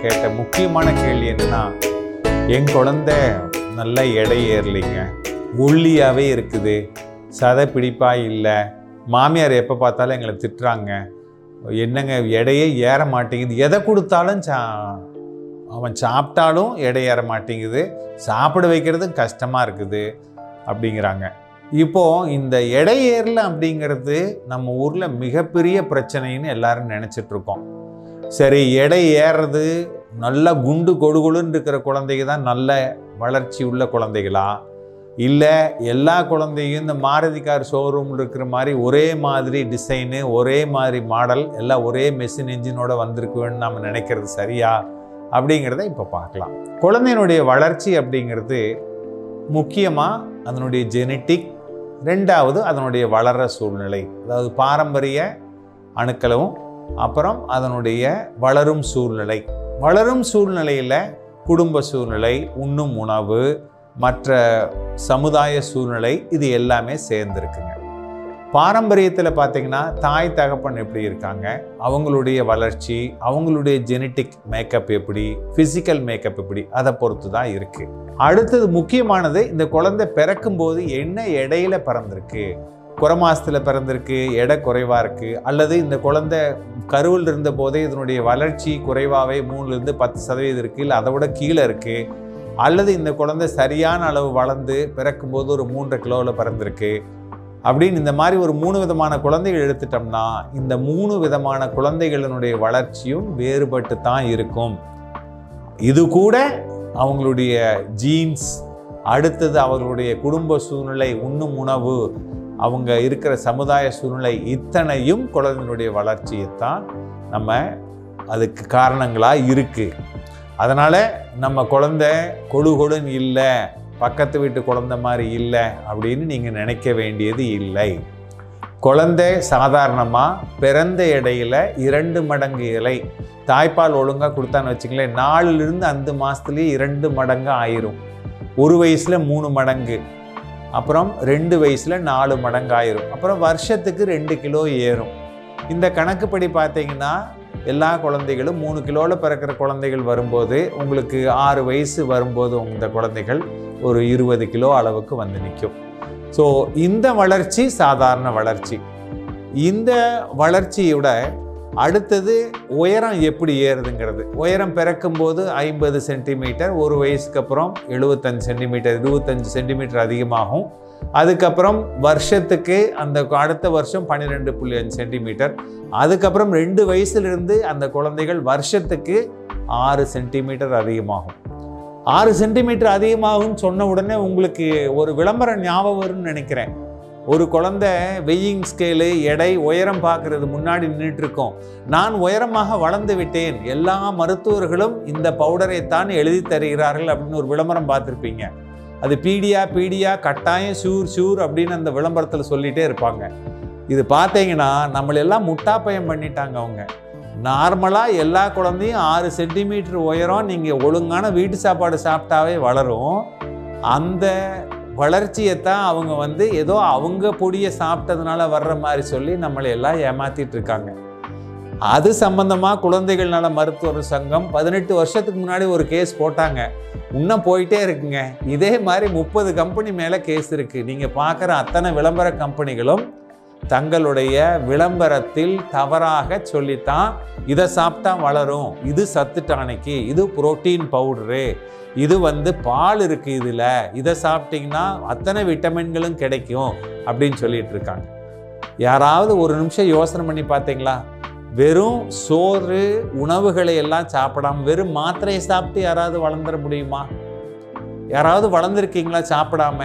கேட்ட முக்கியமான கேள்வி என்னன்னா, என் குழந்தை நல்ல எடை ஏறலைங்க, ஒல்லியாகவே இருக்குது, சதை பிடிப்பாக இல்லை, மாமியார் எப்போ பார்த்தாலும் எங்களை திட்டுறாங்க, என்னங்க எடையே ஏற மாட்டேங்குது, எதை கொடுத்தாலும் அவன் சாப்பிட்டாலும் எடை ஏற மாட்டேங்குது, சாப்பிட வைக்கிறதும் கஷ்டமாக இருக்குது அப்படிங்கிறாங்க. இப்போது இந்த எடை ஏறல அப்படிங்கிறது நம்ம ஊரில் மிகப்பெரிய பிரச்சனைன்னு எல்லாரும் நினச்சிட்ருக்கோம். சரி, எடை ஏறுறது நல்ல குண்டு கொடுகுடுன்னு இருக்கிற குழந்தைங்க தான் நல்ல வளர்ச்சி உள்ள குழந்தைகளா, இல்லை எல்லா குழந்தையும் இந்த மாருதி கார் ஷோரூமில் இருக்கிற மாதிரி ஒரே மாதிரி டிசைனு, ஒரே மாதிரி மாடல், எல்லாம் ஒரே மெஷின் இன்ஜினோட வந்திருக்குன்னு நம்ம நினைக்கிறது சரியா அப்படிங்கிறத இப்போ பார்க்கலாம். குழந்தையினுடைய வளர்ச்சி அப்படிங்கிறது முக்கியமாக அதனுடைய ஜெனட்டிக், ரெண்டாவது அதனுடைய வளர்கிற சூழ்நிலை, அதாவது பாரம்பரிய அணுக்களும், அப்புறம் அதனுடைய வளரும் சூழ்நிலை. வளரும் சூழ்நிலையில் குடும்ப சூழ்நிலை, உண்ணும் உணவு, மற்ற சமுதாய சூழ்நிலை, இது எல்லாமே சேர்ந்துருக்குங்க. பாரம்பரியத்தில் பார்த்திங்கன்னா தாய் தகப்பன் எப்படி இருக்காங்க, அவங்களுடைய வளர்ச்சி, அவங்களுடைய ஜெனட்டிக் மேக்கப் எப்படி, ஃபிசிக்கல் மேக்கப் எப்படி, அதை பொறுத்து தான் இருக்குது. அடுத்தது முக்கியமானது, இந்த குழந்தை பிறக்கும்போது என்ன எடையில பிறந்திருக்கு, குறை மாதத்தில் பிறந்திருக்கு, எடை குறைவாக இருக்குது, அல்லது இந்த குழந்தை கருவில் இருந்த போதே இதனுடைய வளர்ச்சி குறைவாகவே 3-10% இருக்குது, இல்லை அதை விட கீழே இருக்குது, அல்லது இந்த குழந்தை சரியான அளவு வளர்ந்து பிறக்கும்போது ஒரு 3 கிலோவில் பிறந்திருக்கு அப்படின்னு இந்த மாதிரி ஒரு 3 விதமான குழந்தைகள் எடுத்துட்டோம்னா, இந்த 3 விதமான குழந்தைகளினுடைய வளர்ச்சியும் வேறுபட்டு தான் இருக்கும். இது கூட அவங்களுடைய ஜீன்ஸ், அடுத்தது அவர்களுடைய குடும்ப சூழ்நிலை, உண்ணும் உணவு, அவங்க இருக்கிற சமுதாய சூழ்நிலை, இத்தனையும் குழந்தையினுடைய வளர்ச்சியைத்தான் நம்ம அதுக்கு காரணங்களாக இருக்குது. அதனால் நம்ம குழந்தை கொழுன்னு இல்லை, பக்கத்து வீட்டு குழந்தை மாதிரி இல்லை அப்படின்னு நீங்கள் நினைக்க வேண்டியது இல்லை. குழந்தை சாதாரணமாக பிறந்த எடையில் 2 மடங்கு இலை தாய்ப்பால் ஒழுங்காக கொடுத்தான்னு வச்சுங்களேன், 4-5 மாதத்துலேயே 2 மடங்கு ஆயிரும். 1 வயசில் 3 மடங்கு, அப்புறம் 2 வயசில் 4 மடங்கு ஆயிரும், அப்புறம் வருஷத்துக்கு 2 கிலோ ஏறும். இந்த கணக்குப்படி பார்த்தீங்கன்னா எல்லா குழந்தைகளும் 3 கிலோவில் பிறக்கிற குழந்தைகள் வரும்போது உங்களுக்கு 6 வயசு வரும்போது இந்த குழந்தைகள் ஒரு 20 கிலோ அளவுக்கு வந்து நிற்கும். ஸோ இந்த வளர்ச்சி சாதாரண வளர்ச்சி. இந்த வளர்ச்சியோட அடுத்தது உயரம் எப்படி ஏறுதுங்கிறது. உயரம் பிறக்கும்போது 50 சென்டிமீட்டர், 1 வயசுக்கு அப்புறம் 75 சென்டிமீட்டர், 25 சென்டிமீட்டர் அதிகமாகும். அதுக்கப்புறம் வருஷத்துக்கு அந்த அடுத்த வருஷம் 12.5 சென்டிமீட்டர், அதுக்கப்புறம் 2 வயசுலேருந்து அந்த குழந்தைகள் வருஷத்துக்கு 6 சென்டிமீட்டர் அதிகமாகும். 6 சென்டிமீட்டர் அதிகமாகும்னு சொன்ன உடனே உங்களுக்கு ஒரு விளம்பரம் ஞாபகம் வரும்னு நினைக்கிறேன். ஒரு குழந்தை வெயிங் ஸ்கேலு, எடை, உயரம் பார்க்கறது முன்னாடி நின்றுட்டுருக்கோம். நான் உயரமாக வளர்ந்து விட்டேன், எல்லா மருத்துவர்களும் இந்த பவுடரை தான் எழுதி தருகிறார்கள் அப்படின்னு ஒரு விளம்பரம் பார்த்துருப்பீங்க. அது பீடியா கட்டாயம் ஷூர் அப்படின்னு அந்த விளம்பரத்தில் சொல்லிகிட்டே இருப்பாங்க. இது பார்த்தீங்கன்னா நம்மளெல்லாம் முட்டாப்பயம் பண்ணிட்டாங்க அவங்க. நார்மலாக எல்லா குழந்தையும் 6 சென்டிமீட்டர் உயரம் நீங்கள் ஒழுங்கான வீட்டு சாப்பாடு சாப்பிட்டாவே வளரும். அந்த வளர்ச்சியைத்தான் அவங்க ஏதோ அவங்க பொடியை சாப்பிட்டதுனால வர்ற மாதிரி சொல்லி நம்மளை எல்லாம் ஏமாற்றிட்டு இருக்காங்க. அது சம்பந்தமாக குழந்தைகள் நல மருத்துவர் சங்கம் 18 வருஷத்துக்கு முன்னாடி ஒரு கேஸ் போட்டாங்க. இன்னும் போயிட்டே இருக்குங்க. இதே மாதிரி 30 கம்பெனி மேலே கேஸ் இருக்குது. நீங்கள் பார்க்குற அத்தனை விளம்பர கம்பெனிகளும் தங்களுடைய விளம்பரத்தில் தவறாக சொல்லித்தான் இதை சாப்பிட்டா வளரும், இது சத்து டானிக்கு, இது புரோட்டீன் பவுடரு, இது பால் இருக்குது இதில், இதை சாப்பிட்டிங்கன்னா அத்தனை விட்டமின்களும் கிடைக்கும் அப்படின்னு சொல்லிட்டு இருக்காங்க. யாராவது ஒரு நிமிஷம் யோசனை பண்ணி பார்த்தீங்களா? வெறும் சோறு உணவுகளை எல்லாம் சாப்பிடாம வெறும் மாத்திரையை சாப்பிட்டு யாராவது வளர்ந்துட முடியுமா? யாராவது வளர்ந்துருக்கீங்களா சாப்பிடாம?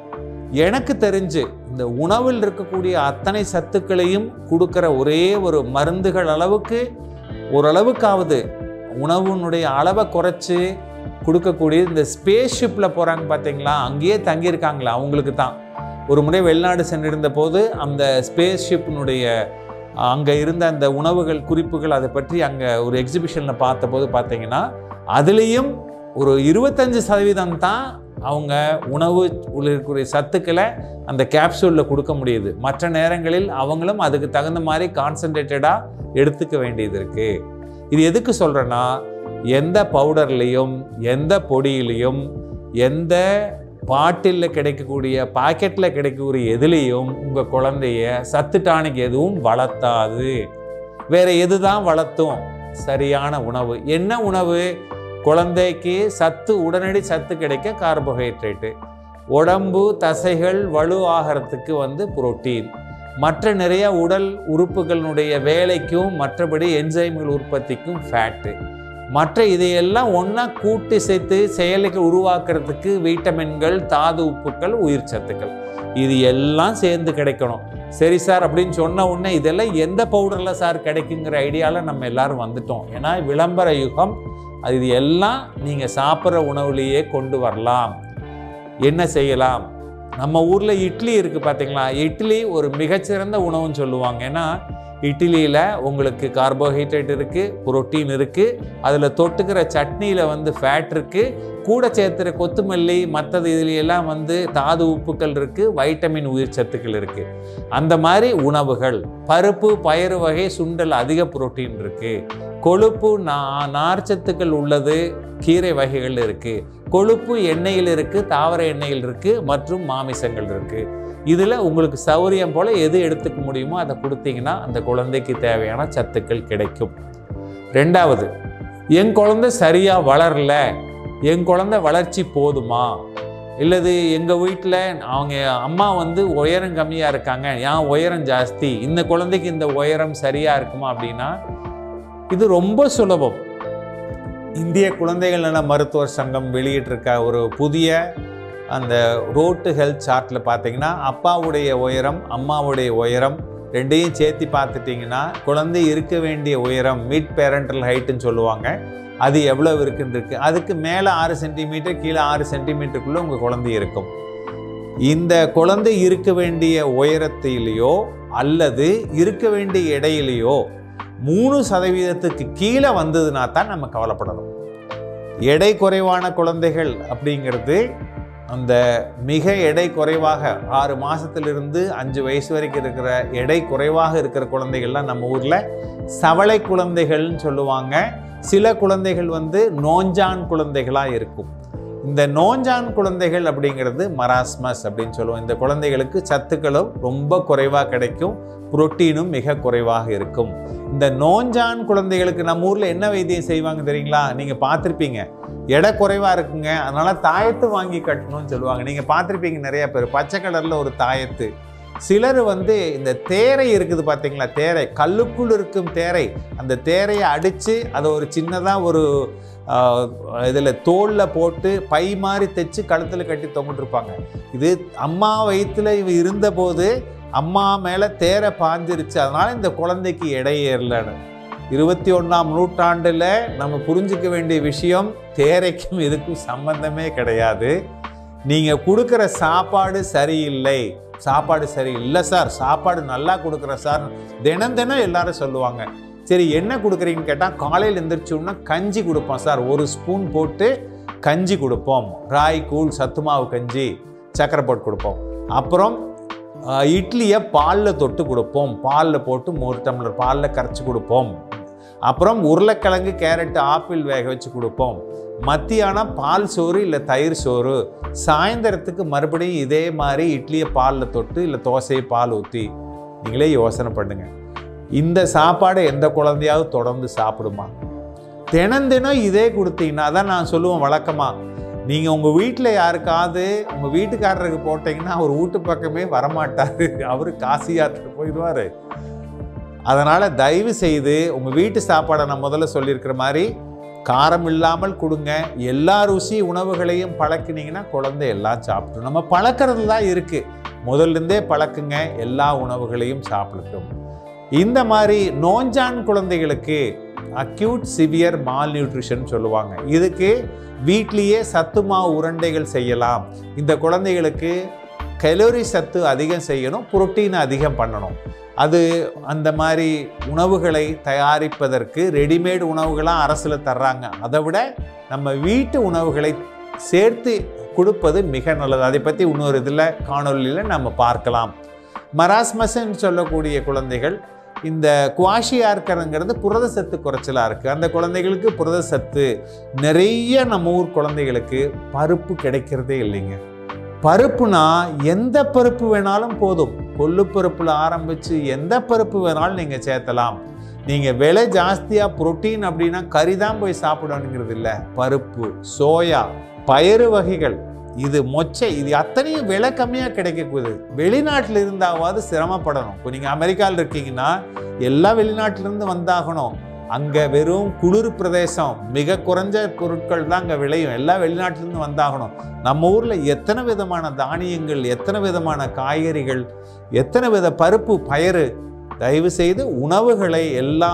எனக்கு தெரிஞ்சு இந்த உணவில் இருக்கக்கூடிய அத்தனை சத்துக்களையும் கொடுக்குற ஒரே ஒரு மருந்துகள் அளவுக்கு ஓரளவுக்காவது உணவுனுடைய அளவை குறைச்சி கொடுக்கக்கூடிய இந்த ஸ்பேஸ் ஷிப்பில் போகிறாங்க பார்த்தீங்களா, அங்கேயே தங்கியிருக்காங்களா, அவங்களுக்கு தான். ஒரு முறை வெளிநாடு சென்றிருந்த போது அந்த ஸ்பேஸ் ஷிப்பினுடைய அங்கே இருந்த அந்த உணவுகள் குறிப்புகள் அதை பற்றி அங்கே ஒரு எக்ஸிபிஷனில் பார்த்தபோது பார்த்தீங்கன்னா அதுலேயும் ஒரு 25% தான் அவங்க உணவு இருக்கக்கூடிய சத்துக்களை அந்த கேப்சூலில் கொடுக்க முடியுது. மற்ற நேரங்களில் அவங்களும் அதுக்கு தகுந்த மாதிரி கான்சன்ட்ரேட்டடாக எடுத்துக்க வேண்டியது இருக்குது. இது எதுக்கு சொல்கிறேன்னா, எந்த பவுடர்லேயும் எந்த பொடியிலையும் எந்த பாட்டிலில் கிடைக்கக்கூடிய பாக்கெட்டில் கிடைக்கக்கூடிய எதுலேயும் உங்கள் குழந்தைய சத்து டானிக் எதுவும் வளர்த்தாது. வேறு எது தான் வளர்த்தும்? சரியான உணவு. என்ன உணவு? குழந்தைக்கு சத்து, உடனடி சத்து கிடைக்க கார்போஹைட்ரேட்டு, உடம்பு தசைகள் வலு ஆகிறதுக்கு புரோட்டீன், மற்ற நிறைய உடல் உறுப்புகளுடைய வேலைக்கும் மற்றபடி என்சைம்கள் உற்பத்திக்கும் ஃபேட்டு, மற்ற இதையெல்லாம் ஒன்றா கூட்டி சேர்த்து செயலுக்கு உருவாக்குறதுக்கு வைட்டமின்கள், தாது உப்புக்கள், உயிர் சத்துக்கள், இது எல்லாம் சேர்ந்து கிடைக்கணும். சரி சார் அப்படின்னு சொன்ன உடனே இதெல்லாம் எந்த பவுடரில் சார் கிடைக்குங்கிற ஐடியாவில் நம்ம எல்லாரும் வந்துட்டோம். ஏன்னா விளம்பர யுகம். இது எல்லாம் நீங்கள் சாப்பிட்ற உணவுலேயே கொண்டு வரலாம். என்ன செய்யலாம்? நம்ம ஊரில் இட்லி இருக்குது பார்த்தீங்களா? இட்லி ஒரு மிகச்சிறந்த உணவுன்னு சொல்லுவாங்க. ஏன்னா இட்லியில் உங்களுக்கு கார்போஹைட்ரேட் இருக்குது, புரோட்டீன் இருக்குது, அதில் தொட்டுக்கிற சட்னியில் ஃபேட் இருக்குது, கூட சேர்த்துற கொத்தமல்லி மற்றது இதுலையெல்லாம் தாது உப்புக்கள் இருக்குது, வைட்டமின் உயிர் சத்துக்கள் இருக்குது. அந்த மாதிரி உணவுகள், பருப்பு பயிறு வகை சுண்டல் அதிக புரோட்டீன் இருக்குது, கொழுப்பு நார்ச்சத்துக்கள் உள்ளது கீரை வகைகள் இருக்குது, கொழுப்பு எண்ணெயில் இருக்குது, தாவர எண்ணெயில் இருக்குது, மற்றும் மாமிசங்கள் இருக்குது. இதில் உங்களுக்கு சௌரியம் போல் எது எடுத்துக்க முடியுமோ அதை கொடுத்தீங்கன்னா அந்த குழந்தைக்கு தேவையான சத்துக்கள் கிடைக்கும். ரெண்டாவது, என் குழந்தை சரியாக வளரல, என் குழந்தை வளர்ச்சி போதுமா, இல்லது எங்கள் வீட்டில் அவங்க அம்மா உயரம் கம்மியாக இருக்காங்க, ஏன் உயரம் ஜாஸ்தி, இந்த குழந்தைக்கு இந்த உயரம் சரியாக இருக்குமா அப்படின்னா இது ரொம்ப சுலபம். இந்திய குழந்தைகள் நல மருத்துவர் சங்கம் வெளியிட்டிருக்க ஒரு புதிய அந்த ரோட் டு ஹெல்த் சார்ட்டில் பார்த்தீங்கன்னா அப்பாவுடைய உயரம், அம்மாவுடைய உயரம் ரெண்டையும் சேர்த்து பார்த்துட்டிங்கன்னா குழந்தை இருக்க வேண்டிய உயரம், மிட் பேரண்டல் ஹைட்டுன்னு சொல்லுவாங்க, அது எவ்வளோ இருக்குன்னு இருக்குது. அதுக்கு மேலே 6 சென்டிமீட்டர், கீழே 6 சென்டிமீட்டருக்குள்ளே உங்கள் குழந்தை இருக்கும். இந்த குழந்தை இருக்க வேண்டிய உயரத்திலேயோ அல்லது இருக்க வேண்டிய எடையிலையோ 3% கீழே வந்ததுன்னா தான் நம்ம கவலைப்படணும். எடை குறைவான குழந்தைகள் அப்படிங்கிறது அந்த மிக எடை குறைவாக 6 மாதத்திலிருந்து 5 வயசு வரைக்கும் இருக்கிற எடை குறைவாக இருக்கிற குழந்தைகள்லாம் நம்ம ஊரில் சவளை குழந்தைகள்னு சொல்லுவாங்க. சில குழந்தைகள் நோஞ்சான் குழந்தைகளாக இருக்கும். இந்த நோஞ்சான் குழந்தைகள் அப்படிங்கிறது மராஸ்மஸ் அப்படின்னு சொல்லுவோம். இந்த குழந்தைகளுக்கு சத்துக்களும் ரொம்ப குறைவாக கிடைக்கும், புரோட்டீனும் மிக குறைவாக இருக்கும். இந்த நோஞ்சான் குழந்தைகளுக்கு நம்ம ஊரில் என்ன வைத்தியம் செய்வாங்க தெரியுங்களா? நீங்கள் பார்த்துருப்பீங்க. எடை குறைவாக இருக்குங்க, அதனால் தாயத்து வாங்கி கட்டணும்னு சொல்லுவாங்க. நீங்கள் பார்த்துருப்பீங்க நிறைய பேர் பச்சை கலரில் ஒரு தாயத்து. சிலர் இந்த தேரை இருக்குது பார்த்தீங்களா, தேரை, கல்லுக்குள் இருக்கும் தேரை, அந்த தேரையை அடித்து அதை ஒரு சின்னதாக ஒரு இதில் தோலில் போட்டு பை மாதிரி தைச்சு கழுத்தில் கட்டி தொங்கிட்டுருப்பாங்க. இது அம்மா வயிற்றில் இவ இருந்தபோது அம்மா மேலே தேரை பாஞ்சிருச்சு, அதனால் இந்த குழந்தைக்கு எடை ஏறலன்னு. 21ஆம் நூற்றாண்டில் நம்ம புரிஞ்சிக்க வேண்டிய விஷயம், தேரைக்கும் இதுக்கும் சம்பந்தமே கிடையாது. நீங்கள் கொடுக்குற சாப்பாடு சரியில்லை, சாப்பாடு சரியில்லை சார், சாப்பாடு நல்லா கொடுக்குறேன் சார் தினம் தினம் எல்லாரும் சொல்லுவாங்க. சரி என்ன கொடுக்குறீங்கன்னு கேட்டால், காலையில் எழுந்திரிச்சோன்னா கஞ்சி கொடுப்போம் சார், 1 ஸ்பூன் போட்டு கஞ்சி கொடுப்போம், ராய் கூழ் சத்து மாவு கஞ்சி சக்கரை போட்டு கொடுப்போம். அப்புறம் இட்லியை பாலில் தொட்டு கொடுப்போம், பாலில் போட்டு 1 டம்ளர் பாலில் கரைச்சி கொடுப்போம். அப்புறம் உருளைக்கிழங்கு, கேரட், ஆப்பிள் வேக வச்சு கொடுப்போம். மத்தியானம் பால் சோறு இல்லை தயிர் சோறு. சாயந்தரத்துக்கு மறுபடியும் இதே மாதிரி இட்லியை பாலில் தொட்டு இல்லை தோசையை பால் ஊற்றி. நீங்களே யோசனை பண்ணுங்க, இந்த சாப்பாடை எந்த குழந்தையாவது தொடர்ந்து சாப்பிடுமா? தினம் தினம் இதே கொடுத்தீங்கன்னா தான் நான் சொல்லுவேன் வழக்கமாக, நீங்கள் உங்கள் வீட்டில் யாருக்காவது உங்கள் வீட்டுக்காரருக்கு போட்டிங்கன்னா அவர் வீட்டு பக்கமே வரமாட்டார், அவர் காசி யாத்திரை போயிடுவார். அதனால் தயவு செய்து உங்கள் வீட்டு சாப்பாடை நான் முதல்ல சொல்லியிருக்கிற மாதிரி காரம் இல்லாமல் கொடுங்க. எல்லா ருசி உணவுகளையும் பழக்கினீங்கன்னா குழந்தை எல்லாம் சாப்பிடும். நம்ம பழக்கிறது தான் இருக்குது, முதல்லேருந்தே பழக்குங்க, எல்லா உணவுகளையும் சாப்பிடட்டும். இந்த மாதிரி நோஞ்சான் குழந்தைகளுக்கு அக்யூட் சிவியர் மால் நியூட்ரிஷன் சொல்லுவாங்க. இதுக்கு வீட்லேயே சத்து மாவு உருண்டைகள் செய்யலாம். இந்த குழந்தைகளுக்கு கலோரி சத்து அதிகம் செய்யணும், புரோட்டீன் அதிகம் பண்ணணும். அது அந்த மாதிரி உணவுகளை தயாரிப்பதற்கு ரெடிமேட் உணவுகளாக அரசில் தர்றாங்க. அதை விட நம்ம வீட்டு உணவுகளை சேர்த்து கொடுப்பது மிக நல்லது. அதை பற்றி இன்னொரு இதில் காணொலியில் நம்ம பார்க்கலாம். மராஸ்மஸ்ன்னு சொல்லக்கூடிய குழந்தைகள் இந்த குவாஷியார்க்கருங்கிறது புரத சத்து குறைச்சலாக இருக்குது. அந்த குழந்தைகளுக்கு புரத சத்து நிறைய நம்ம ஊர் குழந்தைகளுக்கு பருப்பு கிடைக்கிறதே இல்லைங்க. பருப்புனா எந்த பருப்பு வேணாலும் போதும். கொள்ளு பருப்பில் ஆரம்பித்து எந்த பருப்பு வேணாலும் நீங்கள் சேர்த்தலாம். நீங்கள் விலை ஜாஸ்தியாக புரோட்டீன் அப்படின்னா கறி தான் போய் சாப்பிடணுங்கிறது இல்லை. பருப்பு, சோயா, பயறு வகைகள், இது மொச்சை, இது அத்தனையும் விலை கம்மியாக கிடைக்கக்கூடாது. வெளிநாட்டில் இருந்தாவது சிரமப்படணும். இப்போ நீங்கள் அமெரிக்காவில் இருக்கீங்கன்னா எல்லாம் வெளிநாட்டிலேருந்து வந்தாகணும். அங்கே வெறும் குளிர் பிரதேசம், மிக குறைஞ்ச பொருட்கள் தான் அங்கே விளையும். எல்லாம் வெளிநாட்டிலேருந்து வந்தாகணும். நம்ம ஊரில் எத்தனை விதமான தானியங்கள், எத்தனை விதமான காய்கறிகள், எத்தனை வித பருப்பு, பயறு. தயவு செய்து உணவுகளை எல்லா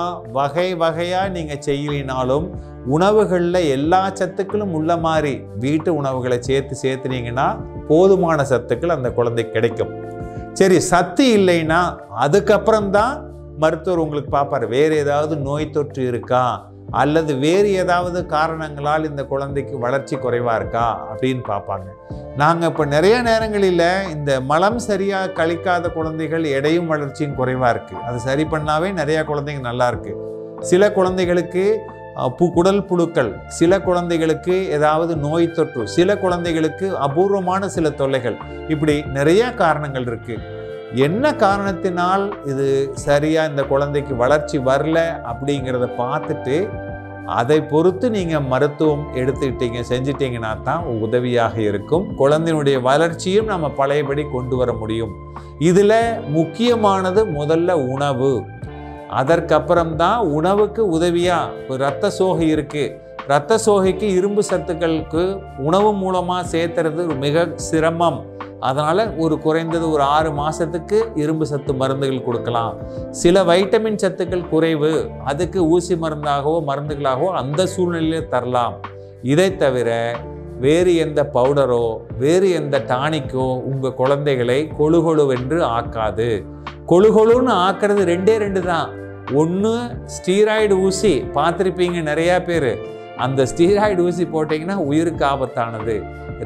வகையாக நீங்கள் செய்யலினாலும் உணவுகளில் எல்லா சத்துக்களும் உள்ள மாதிரி வீட்டு உணவுகளை சேர்த்துனீங்கன்னா போதுமான சத்துக்கள் அந்த குழந்தைக்கு கிடைக்கும். சரி, சத்து இல்லைன்னா அதுக்கப்புறம்தான் மருத்துவர் உங்களுக்கு பார்ப்பார். வேறு ஏதாவது நோய் தொற்று இருக்கா அல்லது வேறு ஏதாவது காரணங்களால் இந்த குழந்தைக்கு வளர்ச்சி குறைவாக இருக்கா அப்படின்னு பார்ப்பாங்க. நாங்கள் இப்போ நிறைய நேரங்களில் இந்த மலம் சரியாக கழிக்காத குழந்தைகள் எடையும் வளர்ச்சியும் குறைவாக இருக்குது. அது சரி பண்ணாவே நிறையா குழந்தைங்க நல்லா இருக்குது. சில குழந்தைகளுக்கு குடல் புழுக்கள், சில குழந்தைகளுக்கு ஏதாவது நோய் தொற்று, சில குழந்தைகளுக்கு அபூர்வமான சில தொல்லைகள், இப்படி நிறைய காரணங்கள் இருக்குது. என்ன காரணத்தினால் இது சரியாக இந்த குழந்தைக்கு வளர்ச்சி வரல அப்படிங்கிறத பார்த்துட்டு அதை பொறுத்து நீங்கள் மருத்துவம் செஞ்சிட்டிங்கன்னா தான் உதவியாக இருக்கும். குழந்தையினுடைய வளர்ச்சியும் நம்ம பழையபடி கொண்டு வர முடியும். இதில் முக்கியமானது முதல்ல உணவு. அதற்கப்புறம்தான் உணவுக்கு உதவியாக இப்போ இரத்த சோகை இருக்குது. இரத்த சோகைக்கு இரும்பு சத்துக்களுக்கு உணவு மூலமாக சேர்த்துறது மிக சிரமம். அதனால் குறைந்தது ஒரு 6 மாதத்துக்கு இரும்பு சத்து மருந்துகள் கொடுக்கலாம். சில வைட்டமின் சத்துக்கள் குறைவு, அதுக்கு ஊசி மருந்தாகவோ மருந்துகளாகவோ அந்த சூழ்நிலையிலே தரலாம். இதை தவிர வேறு எந்த பவுடரோ வேறு எந்த டானிக்கோ உங்கள் குழந்தைகளை கொழுகொழுவென்று ஆக்காது. கொழுகொழுன்னு ஆக்கிறது 2 தான். ஒன்று ஸ்டீராய்டு ஊசி, பார்த்துருப்பீங்க நிறையா பேர். அந்த ஸ்டீராய்டு ஊசி போட்டிங்கன்னா உயிருக்கு ஆபத்தானது.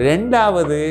2வது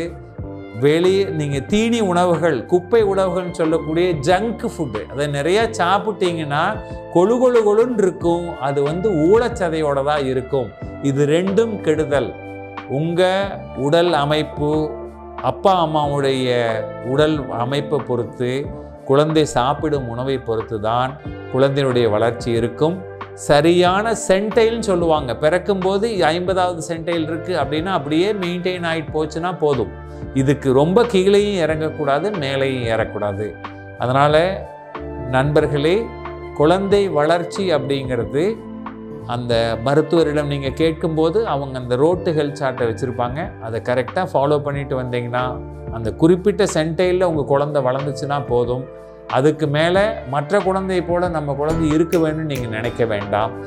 வெளியே நீங்கள் தீனி உணவுகள், குப்பை உணவுகள்னு சொல்லக்கூடிய ஜங்க் ஃபுட்டு, அதை நிறையா சாப்பிட்டீங்கன்னா கொழுன்னு இருக்கும். அது ஊழச்சதையோட தான் இருக்கும். இது 2ம் கெடுதல். உங்கள் உடல் அமைப்பு, அப்பா அம்மாவுடைய உடல் அமைப்பை பொறுத்து, குழந்தை சாப்பிடும் உணவை பொறுத்து தான் குழந்தையுடைய வளர்ச்சி இருக்கும். சரியான சென்டைல்னு சொல்லுவாங்க. பிறக்கும்போது 50வது சென்டைல் இருக்குது அப்படின்னா அப்படியே மெயின்டைன் ஆகிட்டு போச்சுன்னா போதும். இதுக்கு ரொம்ப கீழேயும் இறங்கக்கூடாது, மேலேயும் ஏறக்கூடாது. அதனால் நண்பர்களே, குழந்தை வளர்ச்சி அப்படிங்கிறது அந்த மருத்துவரிடம் நீங்கள் கேட்கும்போது அவங்க அந்த ரோட்டு ஹெல்த் சார்ட்டை வச்சுருப்பாங்க. அதை கரெக்டாக ஃபாலோ பண்ணிட்டு வந்தீங்கன்னா அந்த குறிப்பிட்ட சென்டைலில் உங்கள் குழந்தை வளர்ந்துச்சுன்னா போதும். அதுக்கு மேலே மற்ற குழந்தையை போல நம்ம குழந்தை இருக்க வேணும்னு நீங்கள் நினைக்க வேண்டாம்.